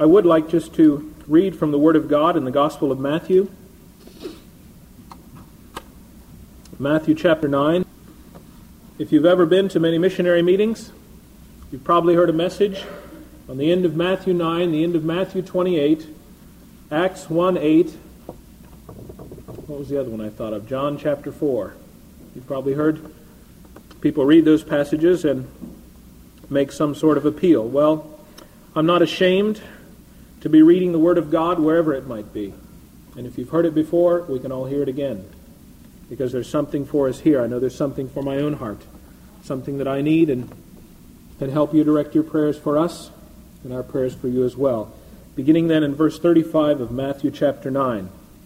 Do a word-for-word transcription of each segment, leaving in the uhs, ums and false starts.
I would like just to read from the Word of God in the Gospel of Matthew. Matthew chapter nine. If you've ever been to many missionary meetings, you've probably heard a message on the end of Matthew nine, the end of Matthew twenty-eight, Acts one eight. What was the other one I thought of? John chapter four. You've probably heard people read those passages and make some sort of appeal. Well, I'm not ashamed to be reading the Word of God wherever it might be. And if you've heard it before, we can all hear it again. Because there's something for us here. I know there's something for my own heart. Something that I need and can help you direct your prayers for us and our prayers for you as well. Beginning then in verse thirty-five of Matthew chapter nine.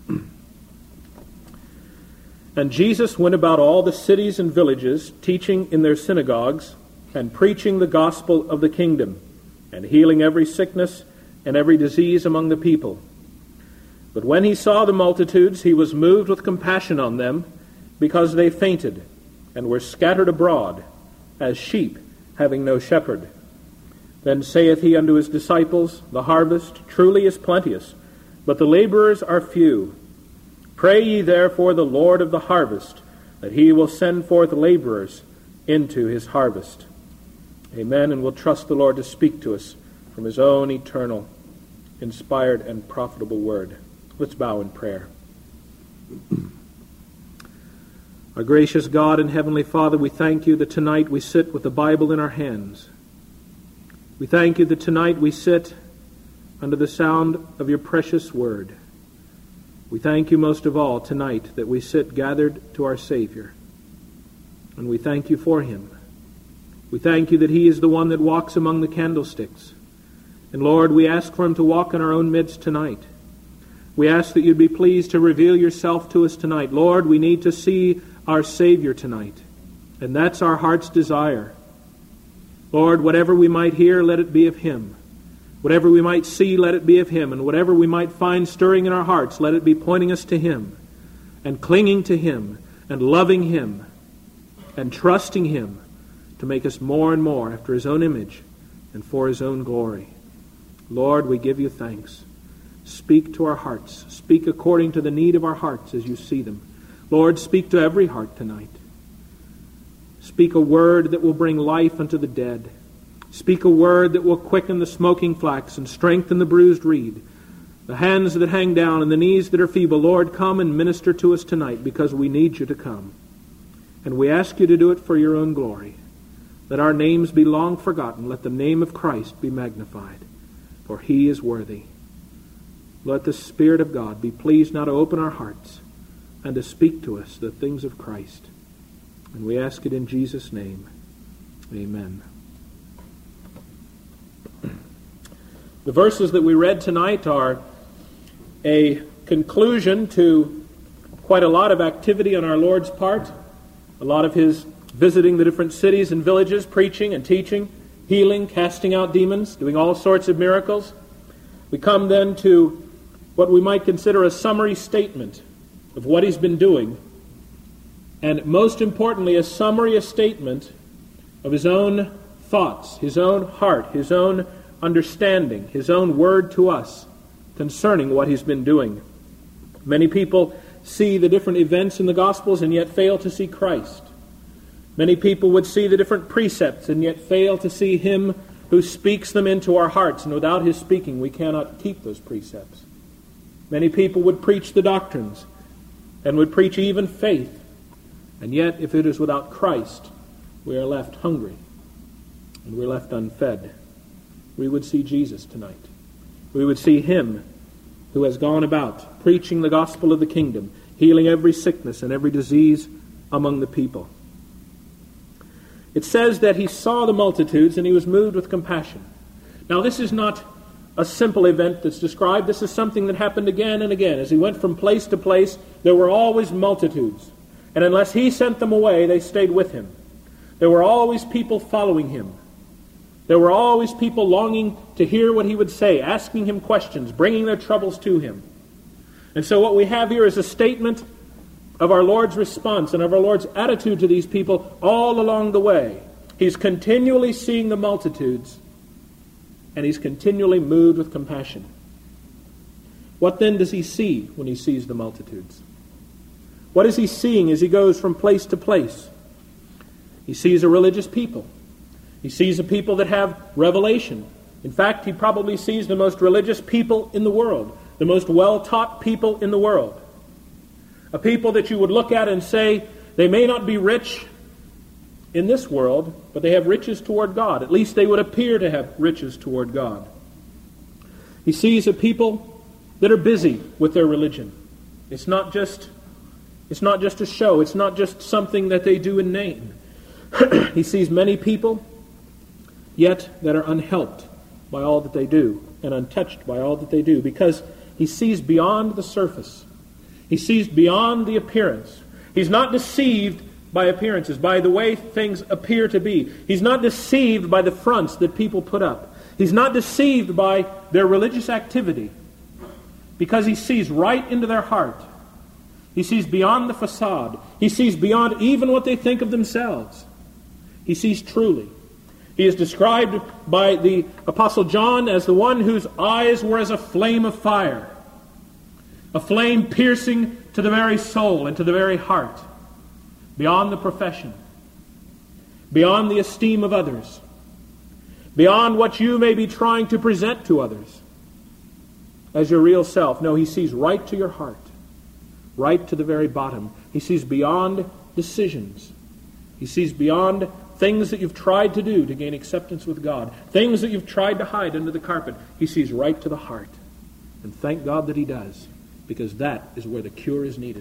And Jesus went about all the cities and villages, teaching in their synagogues, and preaching the gospel of the kingdom, and healing every sickness and every disease among the people. But when he saw the multitudes, he was moved with compassion on them, because they fainted, and were scattered abroad, as sheep having no shepherd. Then saith he unto his disciples, The harvest truly is plenteous, but the laborers are few. Pray ye therefore the Lord of the harvest, that he will send forth laborers into his harvest. Amen, and we'll trust the Lord to speak to us from his own eternal, inspired, and profitable word. Let's bow in prayer. Our gracious God and Heavenly Father, we thank you that tonight we sit with the Bible in our hands. We thank you that tonight we sit under the sound of your precious word. We thank you most of all tonight that we sit gathered to our Savior. And we thank you for him. We thank you that he is the one that walks among the candlesticks. And Lord, we ask for him to walk in our own midst tonight. We ask that you'd be pleased to reveal yourself to us tonight. Lord, we need to see our Savior tonight. And that's our heart's desire. Lord, whatever we might hear, let it be of him. Whatever we might see, let it be of him. And whatever we might find stirring in our hearts, let it be pointing us to him, and clinging to him, and loving him, and trusting him to make us more and more after his own image and for his own glory. Lord, we give you thanks. Speak to our hearts. Speak according to the need of our hearts as you see them. Lord, speak to every heart tonight. Speak a word that will bring life unto the dead. Speak a word that will quicken the smoking flax and strengthen the bruised reed. The hands that hang down and the knees that are feeble, Lord, come and minister to us tonight because we need you to come. And we ask you to do it for your own glory. Let our names be long forgotten. Let the name of Christ be magnified, for he is worthy. Let the Spirit of God be pleased now to open our hearts and to speak to us the things of Christ. And we ask it in Jesus' name. Amen. The verses that we read tonight are a conclusion to quite a lot of activity on our Lord's part, a lot of his visiting the different cities and villages, preaching and teaching, healing, casting out demons, doing all sorts of miracles. We come then to what we might consider a summary statement of what he's been doing, and most importantly, a summary statement of his own thoughts, his own heart, his own understanding, his own word to us concerning what he's been doing. Many people see the different events in the Gospels and yet fail to see Christ. Many people would see the different precepts and yet fail to see him who speaks them into our hearts, and without his speaking we cannot keep those precepts. Many people would preach the doctrines and would preach even faith, and yet if it is without Christ, we are left hungry and we're left unfed. We would see Jesus tonight. We would see him who has gone about preaching the gospel of the kingdom, healing every sickness and every disease among the people. It says that he saw the multitudes and he was moved with compassion. Now this is not a simple event that's described. This is something that happened again and again. As he went from place to place, there were always multitudes. And unless he sent them away, they stayed with him. There were always people following him. There were always people longing to hear what he would say, asking him questions, bringing their troubles to him. And so what we have here is a statement of our Lord's response and of our Lord's attitude to these people all along the way. He's continually seeing the multitudes, and he's continually moved with compassion. What then does he see when he sees the multitudes? What is he seeing as he goes from place to place? He sees a religious people. He sees a people that have revelation. In fact, he probably sees the most religious people in the world, the most well-taught people in the world. A people that you would look at and say, they may not be rich in this world, but they have riches toward God. At least they would appear to have riches toward God. He sees a people that are busy with their religion. It's not just, it's not just a show. It's not just something that they do in name. He sees many people, yet that are unhelped by all that they do and untouched by all that they do, because he sees beyond the surface. He sees beyond the appearance. He's not deceived by appearances, by the way things appear to be. He's not deceived by the fronts that people put up. He's not deceived by their religious activity, because he sees right into their heart. He sees beyond the facade. He sees beyond even what they think of themselves. He sees truly. He is described by the Apostle John as the one whose eyes were as a flame of fire, a flame piercing to the very soul and to the very heart, beyond the profession, beyond the esteem of others, beyond what you may be trying to present to others as your real self. No, he sees right to your heart, right to the very bottom. He sees beyond decisions. He sees beyond things that you've tried to do to gain acceptance with God, things that you've tried to hide under the carpet. He sees right to the heart. And thank God that he does, because that is where the cure is needed.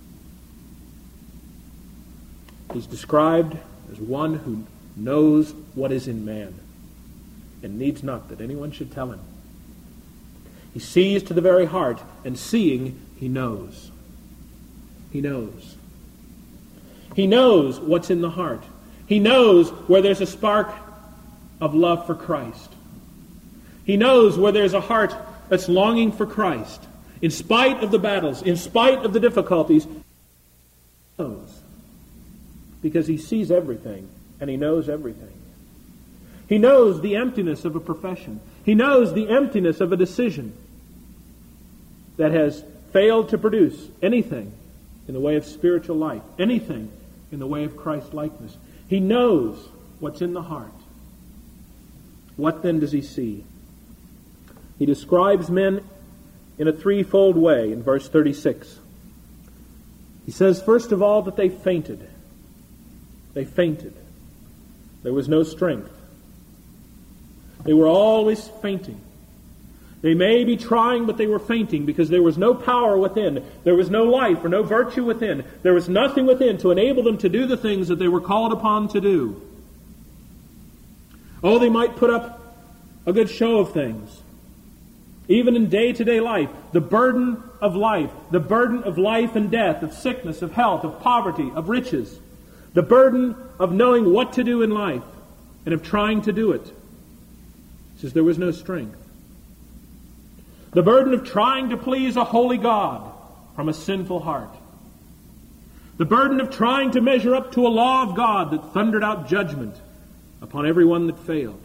He's described as one who knows what is in man and needs not that anyone should tell him. He sees to the very heart, and seeing, he knows. He knows. He knows what's in the heart. He knows where there's a spark of love for Christ. He knows where there's a heart that's longing for Christ. In spite of the battles, in spite of the difficulties, he knows. Because he sees everything, and he knows everything. He knows the emptiness of a profession. He knows the emptiness of a decision that has failed to produce anything in the way of spiritual life, anything in the way of Christ-likeness. He knows what's in the heart. What then does he see? He describes men in a threefold way in verse thirty-six. He says, first of all, that they fainted. They fainted. There was no strength. They were always fainting. They may be trying, but they were fainting because there was no power within. There was no life or no virtue within. There was nothing within to enable them to do the things that they were called upon to do. Oh, they might put up a good show of things. Even in day-to-day life, the burden of life, the burden of life and death, of sickness, of health, of poverty, of riches, the burden of knowing what to do in life and of trying to do it. He says there was no strength. The burden of trying to please a holy God from a sinful heart. The burden of trying to measure up to a law of God that thundered out judgment upon everyone that failed.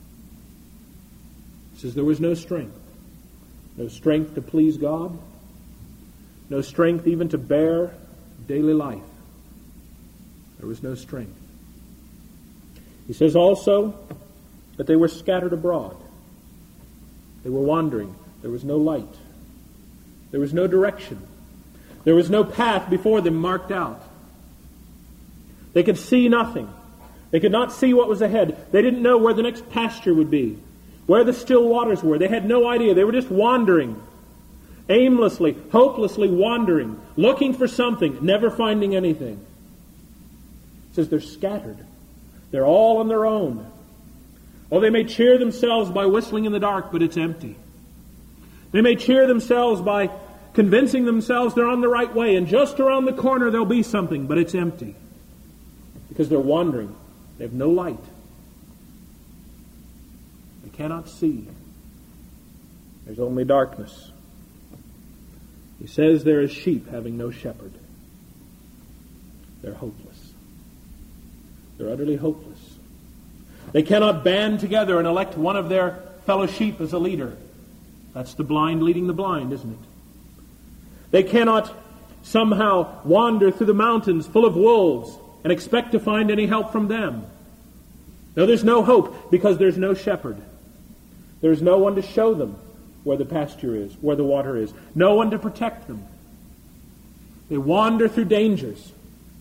He says there was no strength. No strength to please God. No strength even to bear daily life. There was no strength. He says also that they were scattered abroad. They were wandering. There was no light. There was no direction. There was no path before them marked out. They could see nothing. They could not see what was ahead. They didn't know where the next pasture would be, where the still waters were. They had no idea. They were just wandering, aimlessly, hopelessly wandering, looking for something, never finding anything. It says they're scattered. They're all on their own. Oh, they may cheer themselves by whistling in the dark, but it's empty. They may cheer themselves by convincing themselves they're on the right way, and just around the corner there'll be something, but it's empty. Because they're wandering. They have no light. They cannot see. There's only darkness. He says there is sheep having no shepherd. They're hopeless. They're utterly hopeless. They cannot band together and elect one of their fellow sheep as a leader. That's the blind leading the blind, isn't it? They cannot somehow wander through the mountains full of wolves and expect to find any help from them. No, there's no hope because there's no shepherd. There's no one to show them where the pasture is, where the water is. No one to protect them. They wander through dangers.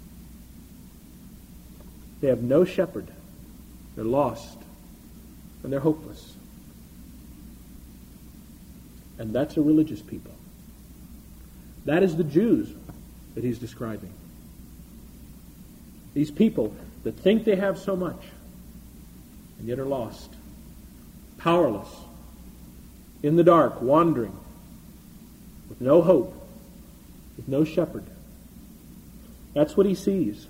They have no shepherd. They're lost. And they're hopeless. And that's a religious people. That is the Jews that he's describing. These people that think they have so much and yet are lost, powerless, in the dark, wandering, with no hope, with no shepherd. That's what he sees.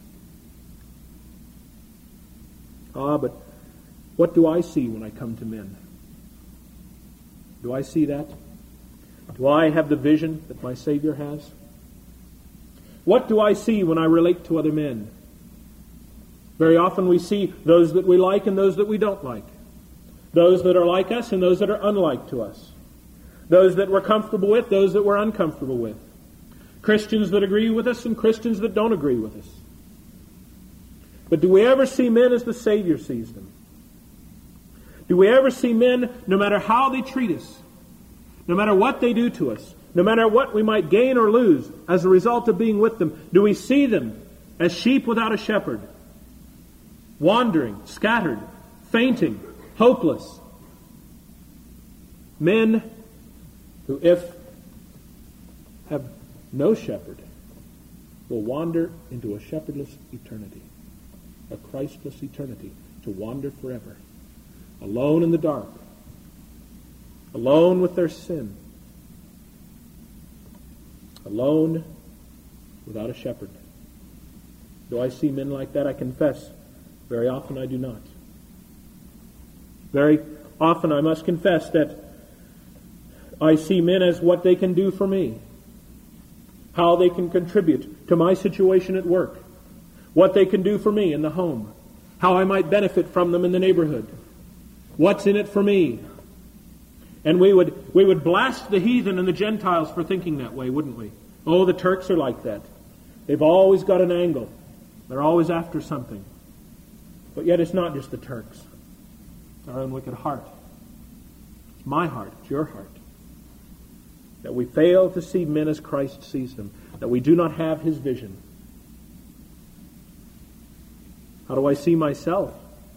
Ah, but what do I see when I come to men? Do I see that? Do I have the vision that my Savior has? What do I see when I relate to other men? Very often we see those that we like and those that we don't like. Those that are like us and those that are unlike to us. Those that we're comfortable with, those that we're uncomfortable with. Christians that agree with us and Christians that don't agree with us. But do we ever see men as the Savior sees them? Do we ever see men, no matter how they treat us, no matter what they do to us, no matter what we might gain or lose as a result of being with them, do we see them as sheep without a shepherd? Wandering, scattered, fainting, hopeless. Men who, if have no shepherd, will wander into a shepherdless eternity, a Christless eternity, to wander forever, alone in the dark, alone with their sin, alone without a shepherd. Do I see men like that? I confess, very often I do not. Very often I must confess that I see men as what they can do for me, how they can contribute to my situation at work, what they can do for me in the home, how I might benefit from them in the neighborhood, what's in it for me. And we would we would blast the heathen and the Gentiles for thinking that way, wouldn't we? Oh, the Turks are like that. They've always got an angle. They're always after something. But yet it's not just the Turks. It's our own wicked heart. It's my heart. It's your heart. That we fail to see men as Christ sees them. That we do not have his vision. How do I see myself?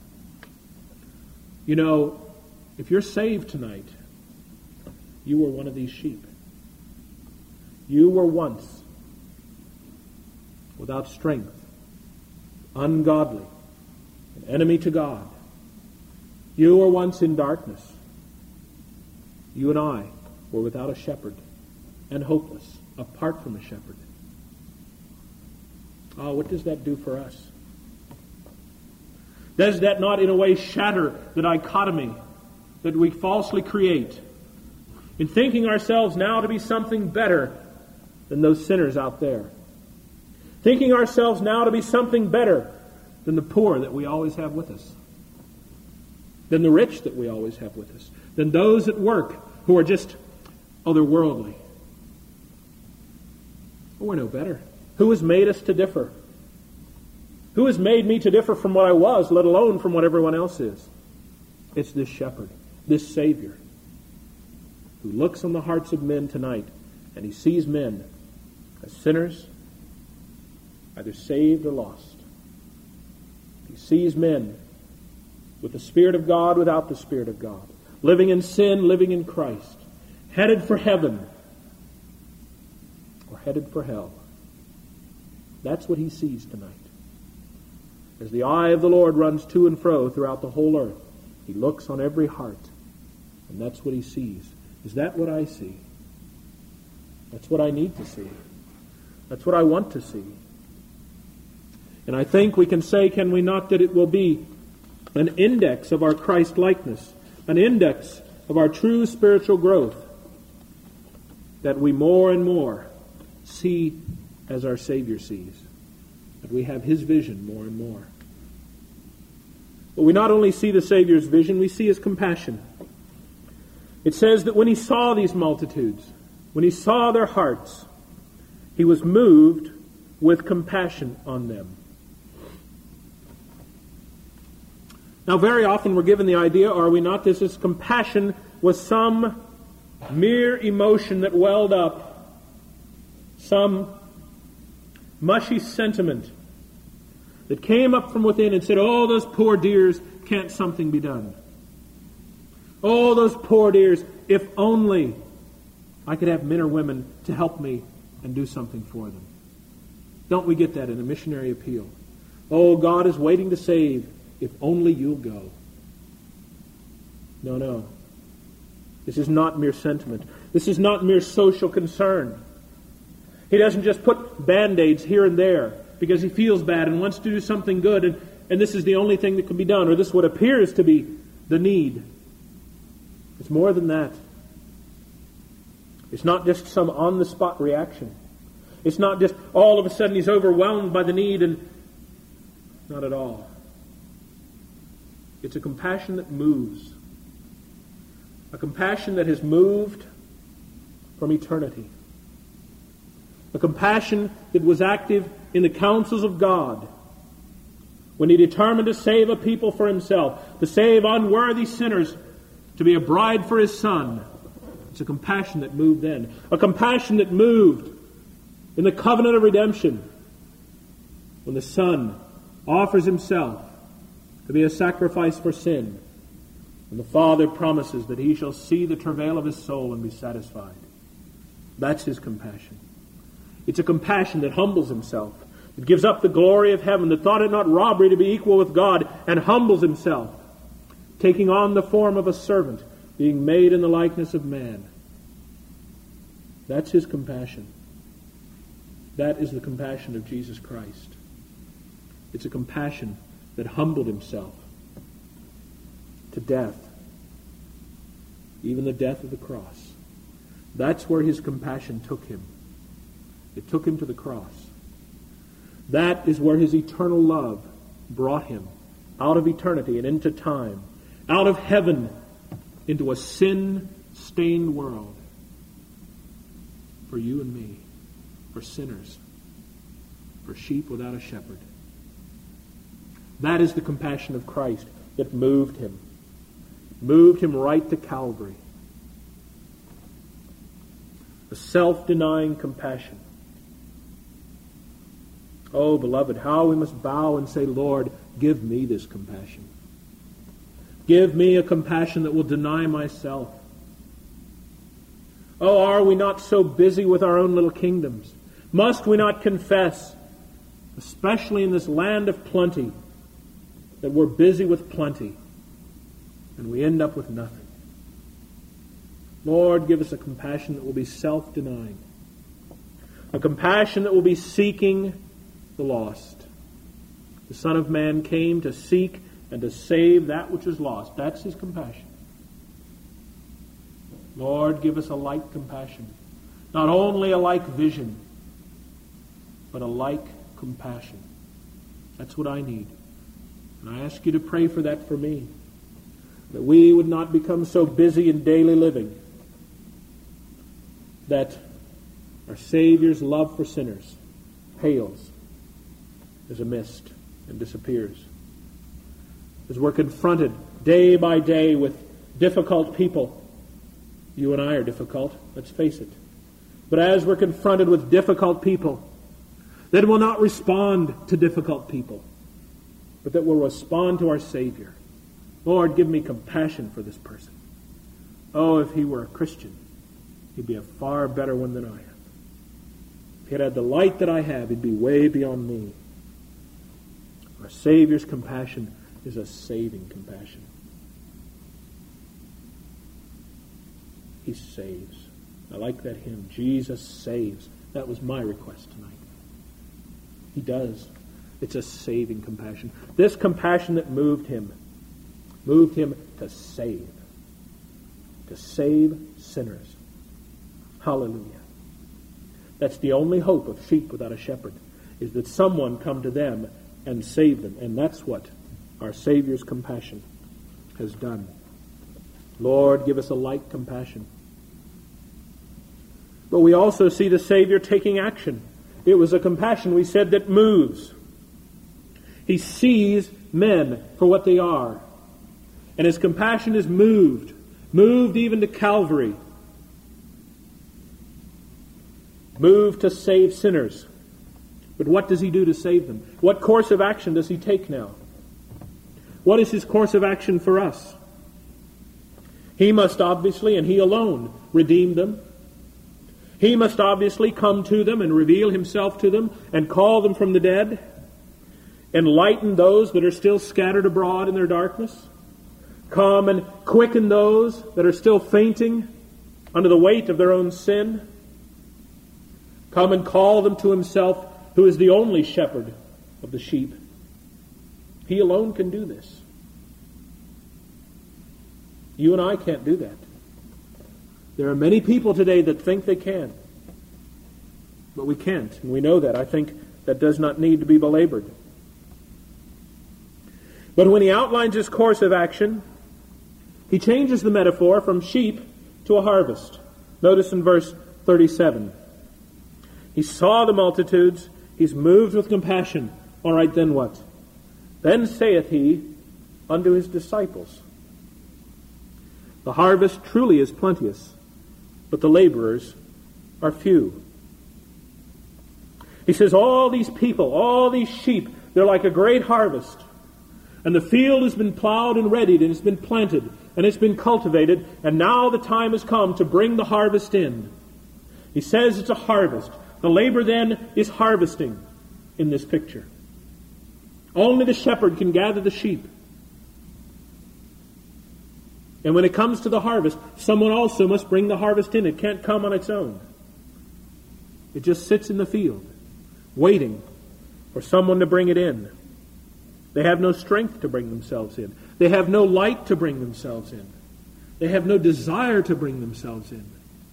You know, if you're saved tonight, you were one of these sheep. You were once without strength, ungodly, an enemy to God. You were once in darkness. You and I were without a shepherd and hopeless, apart from a shepherd. Oh, what does that do for us? Does that not in a way shatter the dichotomy that we falsely create in thinking ourselves now to be something better than those sinners out there? Thinking ourselves now to be something better than the poor that we always have with us, than the rich that we always have with us, than those at work who are just otherworldly. Well, we're no better. Who has made us to differ? Who has made me to differ from what I was, let alone from what everyone else is? It's this shepherd, this Savior, who looks on the hearts of men tonight, and he sees men as sinners, either saved or lost. He sees men with the Spirit of God, without the Spirit of God, living in sin, living in Christ, headed for heaven or headed for hell. That's what he sees tonight. As the eye of the Lord runs to and fro throughout the whole earth, he looks on every heart, and that's what he sees. Is that what I see? That's what I need to see. That's what I want to see. And I think we can say, can we not, that it will be an index of our Christ-likeness, an index of our true spiritual growth, that we more and more see as our Savior sees, that we have his vision more and more. But we not only see the Savior's vision, we see his compassion. It says that when he saw these multitudes, when he saw their hearts, he was moved with compassion on them. Now, very often we're given the idea, are we not, that this compassion was some mere emotion that welled up, some mushy sentiment that came up from within and said, oh, those poor dears, can't something be done? Oh, those poor dears, if only I could have men or women to help me and do something for them. Don't we get that in a missionary appeal? Oh, God is waiting to save, if only you'll go. No, no. This is not mere sentiment. This is not mere social concern. He doesn't just put Band-Aids here and there because he feels bad and wants to do something good, and, and this is the only thing that can be done, or this what appears to be the need. It's more than that. It's not just some on-the-spot reaction. It's not just all of a sudden he's overwhelmed by the need, and not at all. It's a compassion that moves. A compassion that has moved from eternity. A compassion that was active in the counsels of God when he determined to save a people for himself, to save unworthy sinners, to be a bride for his Son. It's a compassion that moved then. A compassion that moved in the covenant of redemption when the Son offers himself to be a sacrifice for sin, and the Father promises that he shall see the travail of his soul and be satisfied. That's his compassion. It's a compassion that humbles himself, that gives up the glory of heaven, that thought it not robbery to be equal with God, and humbles himself, taking on the form of a servant, being made in the likeness of man. That's his compassion. That is the compassion of Jesus Christ. It's a compassion that humbled himself to death, even the death of the cross. That's where his compassion took him. It took him to the cross. That is where his eternal love brought him out of eternity and into time, out of heaven into a sin-stained world for you and me, for sinners, for sheep without a shepherd. That is the compassion of Christ that moved him. Moved him right to Calvary. A self-denying compassion. Oh, beloved, how we must bow and say, Lord, give me this compassion. Give me a compassion that will deny myself. Oh, are we not so busy with our own little kingdoms? Must we not confess, especially in this land of plenty, that we're busy with plenty and we end up with nothing? Lord, give us a compassion that will be self-denying. A compassion that will be seeking the lost. The Son of Man came to seek and to save that which is lost. That's his compassion. Lord, give us a like compassion. Not only a like vision, but a like compassion. That's what I need. And I ask you to pray for that for me. That we would not become so busy in daily living that our Savior's love for sinners pales as a mist and disappears. As we're confronted day by day with difficult people, you and I are difficult, let's face it. But as we're confronted with difficult people, that will not respond to difficult people, but that will respond to our Savior. Lord, give me compassion for this person. Oh, if he were a Christian, he'd be a far better one than I am. If he had the light that I have, he'd be way beyond me. Our Savior's compassion is a saving compassion. He saves. I like that hymn, Jesus saves. That was my request tonight. He does. It's a saving compassion. This compassion that moved him, moved him to save. To save sinners. Hallelujah. That's the only hope of sheep without a shepherd, is that someone come to them and save them. And that's what our Savior's compassion has done. Lord, give us a like compassion. But we also see the Savior taking action. It was a compassion, we said, that moves. He sees men for what they are. And his compassion is moved, moved even to Calvary, moved to save sinners. But what does he do to save them? What course of action does he take now? What is his course of action for us? He must obviously, and he alone, redeem them. He must obviously come to them and reveal himself to them and call them from the dead, enlighten those that are still scattered abroad in their darkness, come and quicken those that are still fainting under the weight of their own sin, come and call them to himself, who is the only shepherd of the sheep. He alone can do this. You and I can't do that. There are many people today that think they can, but we can't, and we know that. I think that does not need to be belabored. But when he outlines his course of action, he changes the metaphor from sheep to a harvest. Notice in verse thirty-seven. He saw the multitudes. He's moved with compassion. All right, then what? Then saith he unto his disciples, the harvest truly is plenteous, but the laborers are few. He says, all these people, all these sheep, they're like a great harvest. And the field has been plowed and readied, and it's been planted, and it's been cultivated, and now the time has come to bring the harvest in. He says it's a harvest. The labor then is harvesting in this picture. Only the shepherd can gather the sheep. And when it comes to the harvest, someone also must bring the harvest in. It can't come on its own. It just sits in the field, waiting for someone to bring it in. They have no strength to bring themselves in. They have no light to bring themselves in. They have no desire to bring themselves in.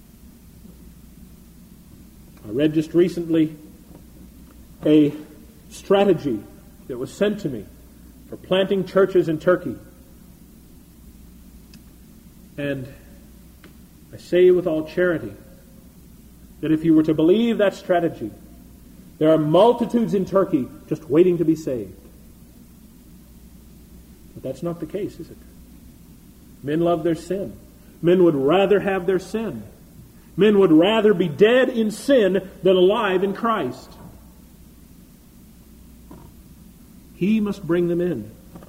I read just recently a strategy that was sent to me for planting churches in Turkey. And I say with all charity that if you were to believe that strategy, there are multitudes in Turkey just waiting to be saved. But that's not the case, is it? Men love their sin. Men would rather have their sin. Men would rather be dead in sin than alive in Christ. He must bring them in.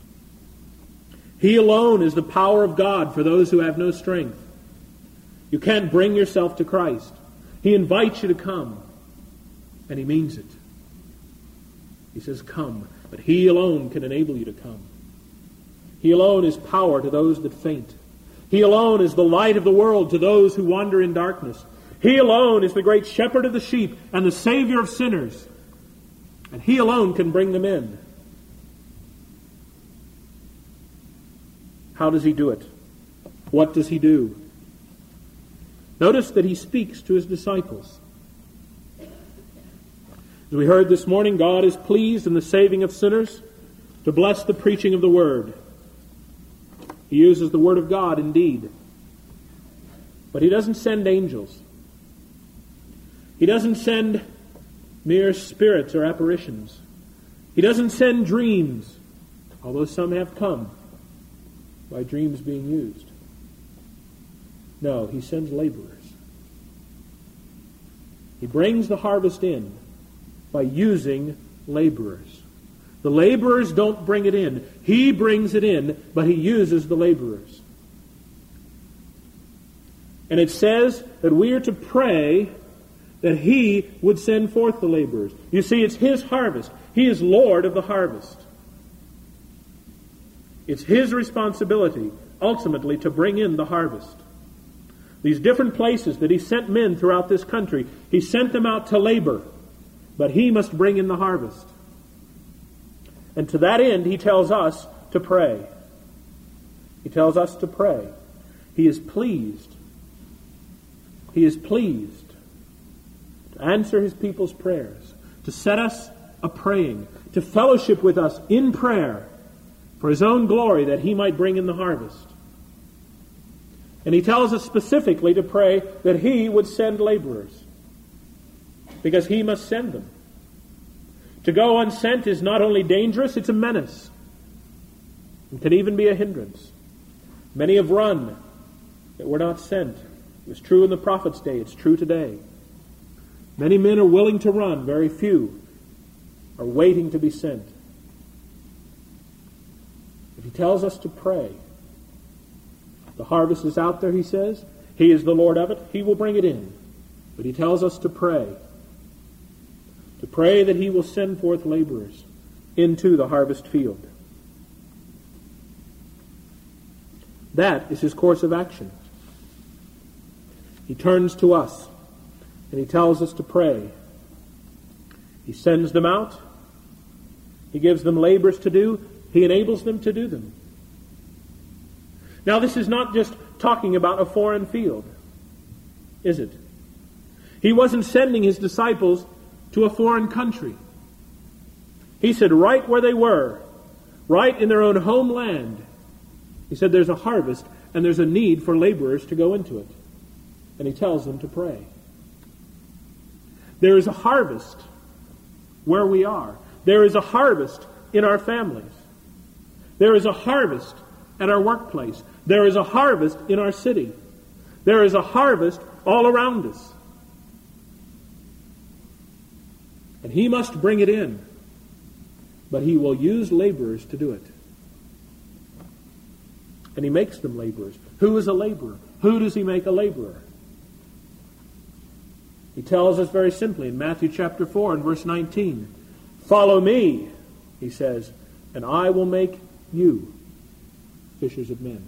He alone is the power of God for those who have no strength. You can't bring yourself to Christ. He invites you to come, and he means it. He says, come, but he alone can enable you to come. He alone is power to those that faint. He alone is the light of the world to those who wander in darkness. He alone is the great shepherd of the sheep and the Savior of sinners. And he alone can bring them in. How does he do it? What does he do? Notice that he speaks to his disciples. As we heard this morning, God is pleased in the saving of sinners to bless the preaching of the Word. He uses the Word of God indeed. But he doesn't send angels. He doesn't send mere spirits or apparitions. He doesn't send dreams, although some have come by dreams being used. No, he sends laborers. He brings the harvest in by using laborers. The laborers don't bring it in. He brings it in, but he uses the laborers. And it says that we are to pray that he would send forth the laborers. You see, it's his harvest. He is Lord of the harvest. It's his responsibility, ultimately, to bring in the harvest. These different places that he sent men throughout this country, he sent them out to labor, but he must bring in the harvest. And to that end, he tells us to pray. He tells us to pray. He is pleased. He is pleased to answer his people's prayers, to set us a-praying, to fellowship with us in prayer for his own glory, that he might bring in the harvest. And he tells us specifically to pray that he would send laborers, because he must send them. To go unsent is not only dangerous, it's a menace. It can even be a hindrance. Many have run that were not sent. It was true in the prophet's day. It's true today. Many men are willing to run. Very few are waiting to be sent. If he tells us to pray, the harvest is out there, he says. He is the Lord of it. He will bring it in. But he tells us to pray. To pray that he will send forth laborers into the harvest field. That is his course of action. He turns to us and he tells us to pray. He sends them out. He gives them labors to do. He enables them to do them. Now, this is not just talking about a foreign field, is it? He wasn't sending his disciples to a foreign country. He said right where they were, right in their own homeland, he said there's a harvest and there's a need for laborers to go into it. And he tells them to pray. There is a harvest where we are. There is a harvest in our families. There is a harvest at our workplace. There is a harvest in our city. There is a harvest all around us. And he must bring it in. But he will use laborers to do it. And he makes them laborers. Who is a laborer? Who does he make a laborer? He tells us very simply in Matthew chapter four and verse nineteen, "Follow me," he says, "and I will make you fishers of men."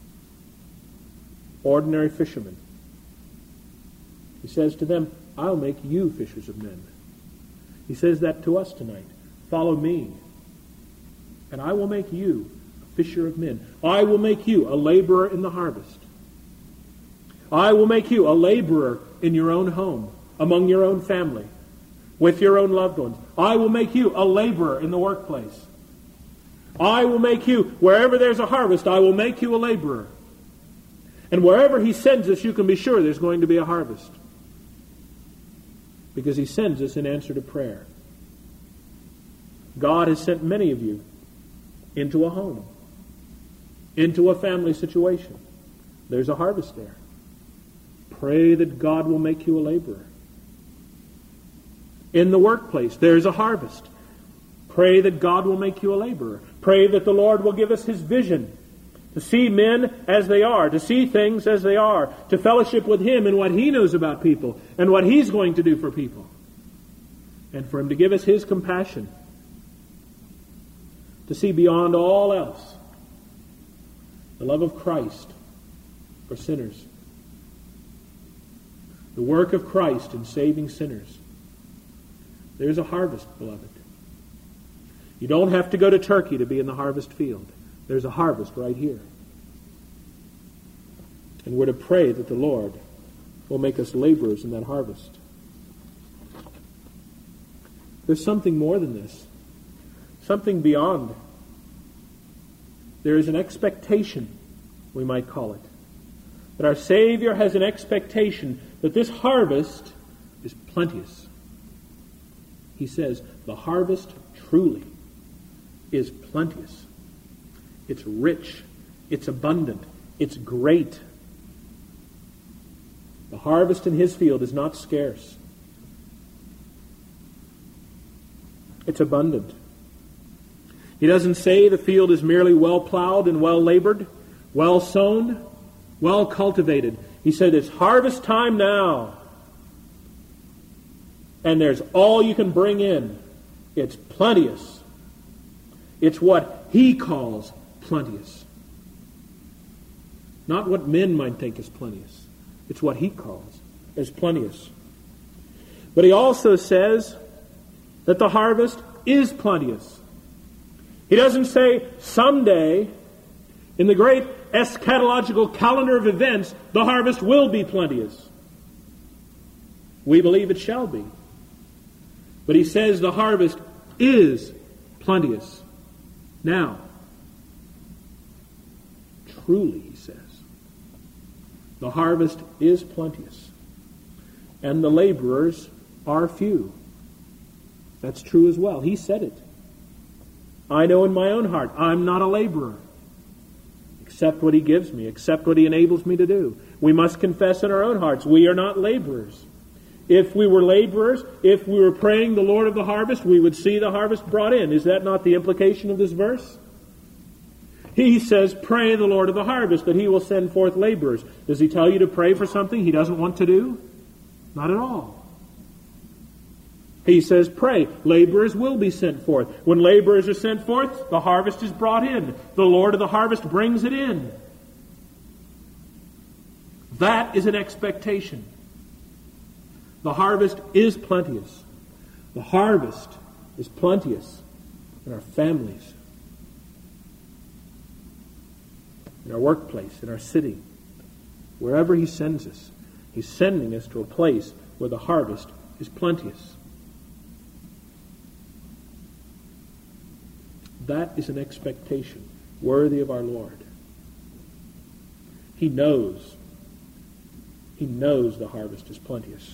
Ordinary fishermen. He says to them, "I'll make you fishers of men." He says that to us tonight. Follow me, and I will make you a fisher of men. I will make you a laborer in the harvest. I will make you a laborer in your own home, among your own family, with your own loved ones. I will make you a laborer in the workplace. I will make you, wherever there's a harvest, I will make you a laborer. And wherever he sends us, you can be sure there's going to be a harvest. Because he sends us in answer to prayer. God has sent many of you into a home, into a family situation. There's a harvest there. Pray that God will make you a laborer. In the workplace, there's a harvest. Pray that God will make you a laborer. Pray that the Lord will give us his vision to see men as they are, to see things as they are, to fellowship with him and what he knows about people and what he's going to do for people. And for him to give us his compassion, to see beyond all else the love of Christ for sinners, the work of Christ in saving sinners. There's a harvest, beloved. You don't have to go to Turkey to be in the harvest field. There's a harvest right here. And we're to pray that the Lord will make us laborers in that harvest. There's something more than this. Something beyond. There is an expectation, we might call it. That our Savior has an expectation that this harvest is plenteous. He says, the harvest truly is plenteous. It's rich. It's abundant. It's great. The harvest in his field is not scarce. It's abundant. He doesn't say the field is merely well plowed and well labored, well sown, well cultivated. He said it's harvest time now. And there's all you can bring in. It's plenteous. It's what he calls plenteous. Not what men might think is plenteous. It's what he calls as plenteous. But he also says that the harvest is plenteous. He doesn't say someday, in the great eschatological calendar of events, the harvest will be plenteous. We believe it shall be. But he says the harvest is plenteous. Now, truly, he says, The harvest is plenteous, and the laborers are few. That's true as well. He said it. I know in my own heart, I'm not a laborer. Accept what he gives me, accept what he enables me to do. We must confess in our own hearts, we are not laborers. If we were laborers, if we were praying the Lord of the harvest, we would see the harvest brought in. Is that not the implication of this verse? He says, pray the Lord of the harvest that he will send forth laborers. Does he tell you to pray for something he doesn't want to do? Not at all. He says, pray, laborers will be sent forth. When laborers are sent forth, the harvest is brought in. The Lord of the harvest brings it in. That is an expectation. The harvest is plenteous. The harvest is plenteous in our families, in our workplace, in our city, wherever he sends us. He's sending us to a place where the harvest is plenteous. That is an expectation worthy of our Lord. He knows. He knows the harvest is plenteous.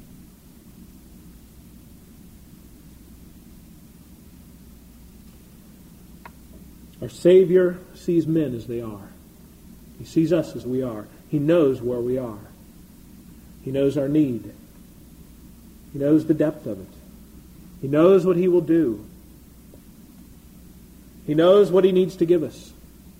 Our Savior sees men as they are. He sees us as we are. He knows where we are. He knows our need. He knows the depth of it. He knows what he will do. He knows what he needs to give us.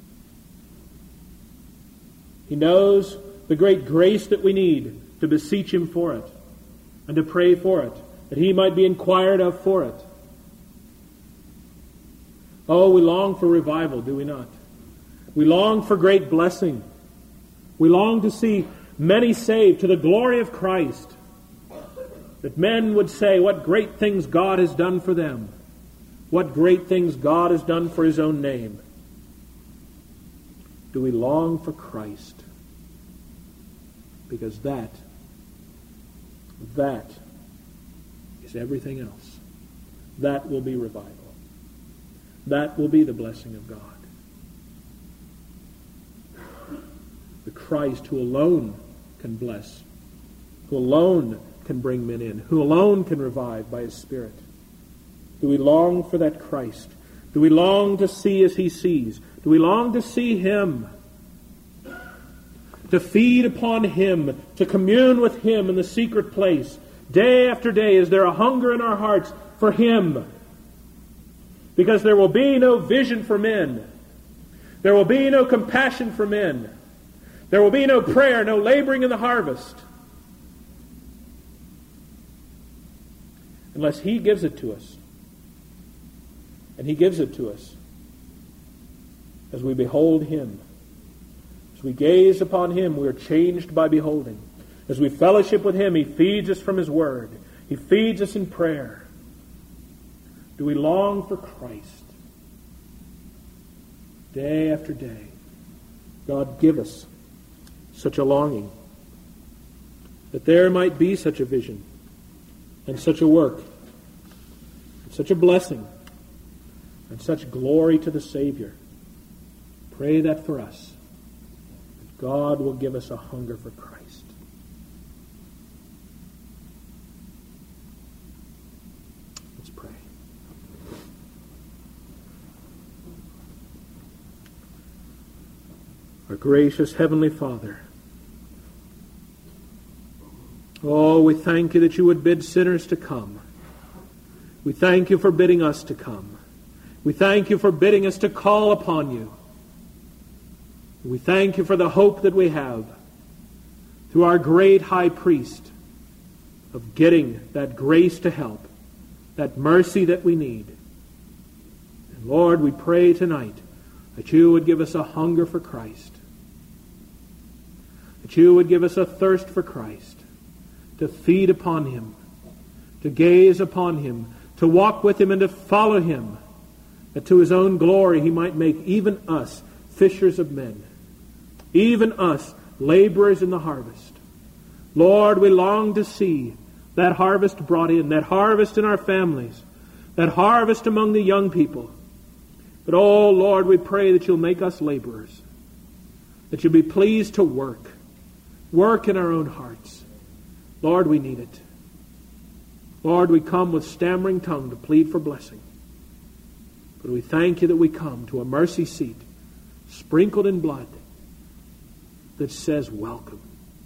He knows the great grace that we need to beseech him for it and to pray for it, that he might be inquired of for it. Oh, we long for revival, do we not? We long for great blessing. We long to see many saved to the glory of Christ. That men would say what great things God has done for them. What great things God has done for his own name. Do we long for Christ? Because that, that is everything else. That will be revival. That will be the blessing of God. The Christ who alone can bless, who alone can bring men in, who alone can revive by his Spirit. Do we long for that Christ? Do we long to see as he sees? Do we long to see him? To feed upon him, to commune with him in the secret place. Day after day, is there a hunger in our hearts for him? Because there will be no vision for men. There will be no compassion for men. There will be no prayer, no laboring in the harvest. Unless he gives it to us. And he gives it to us as we behold him. As we gaze upon him, we are changed by beholding. As we fellowship with him, he feeds us from his word. He feeds us in prayer. Do we long for Christ? Day after day. God, give us such a longing, that there might be such a vision, and such a work, and such a blessing, and such glory to the Savior. Pray that for us. That God will give us a hunger for Christ. Let's pray. Our gracious Heavenly Father, oh, we thank you that you would bid sinners to come. We thank you for bidding us to come. We thank you for bidding us to call upon you. We thank you for the hope that we have through our great high priest of getting that grace to help, that mercy that we need. And Lord, we pray tonight that you would give us a hunger for Christ, that you would give us a thirst for Christ, to feed upon him, to gaze upon him, to walk with him and to follow him, that to his own glory he might make even us fishers of men, even us laborers in the harvest. Lord, we long to see that harvest brought in, that harvest in our families, that harvest among the young people. But oh Lord, we pray that you'll make us laborers, that you'll be pleased to work, Work in our own hearts. Lord, we need it. Lord, we come with stammering tongue to plead for blessing. But we thank you that we come to a mercy seat sprinkled in blood that says, welcome.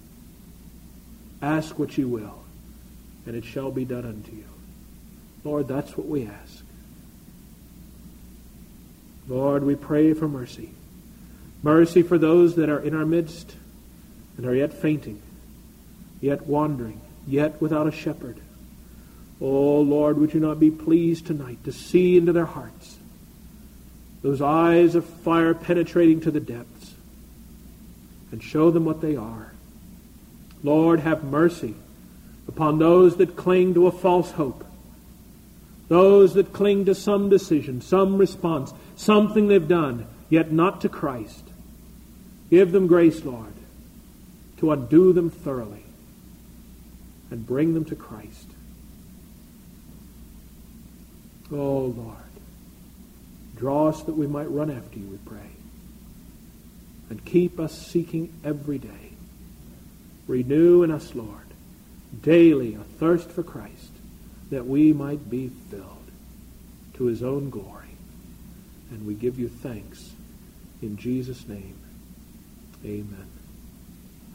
Ask what you will, and it shall be done unto you. Lord, that's what we ask. Lord, we pray for mercy. Mercy for those that are in our midst and are yet fainting, yet wandering, yet without a shepherd. Oh, Lord, would you not be pleased tonight to see into their hearts, those eyes of fire penetrating to the depths, and show them what they are. Lord, have mercy upon those that cling to a false hope, those that cling to some decision, some response, something they've done, yet not to Christ. Give them grace, Lord, to undo them thoroughly and bring them to Christ. Oh, Lord, draw us that we might run after you, we pray. And keep us seeking every day. Renew in us, Lord, daily a thirst for Christ, that we might be filled to his own glory. And we give you thanks in Jesus' name. Amen.